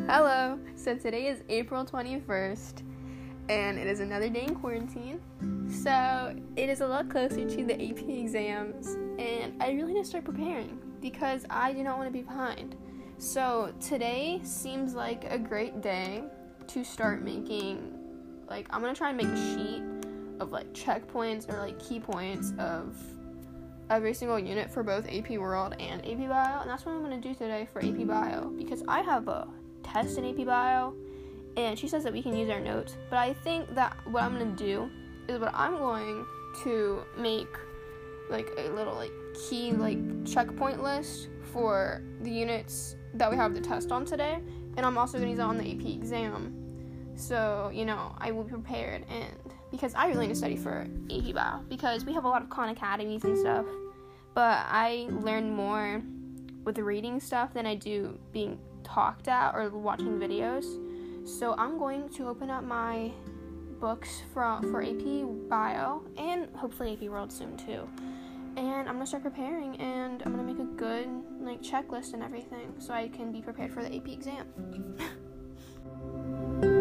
Hello! So today is April 21st, and it is another day in quarantine. So it is a lot closer to the AP exams, and I really need to start preparing because I do not want to be behind. So today seems like a great day to start making, I'm going to try and make a sheet of, checkpoints or, key points of every single unit for both AP World and AP Bio, and that's what I'm going to do today for AP Bio, because I have a test in AP Bio, and she says that we can use our notes, but I think that what I'm going to do is I'm going to make, a little, key, checkpoint list for the units that we have the test on today, and I'm also going to use it on the AP exam, so, I will be prepared, and because I really need to study for AP Bio, because we have a lot of Khan Academies and stuff, but I learn more with the reading stuff than I do being talked at or watching videos. So I'm going to open up my books for AP Bio and hopefully AP World soon too. And I'm going to start preparing, and I'm going to make a good checklist and everything so I can be prepared for the AP exam.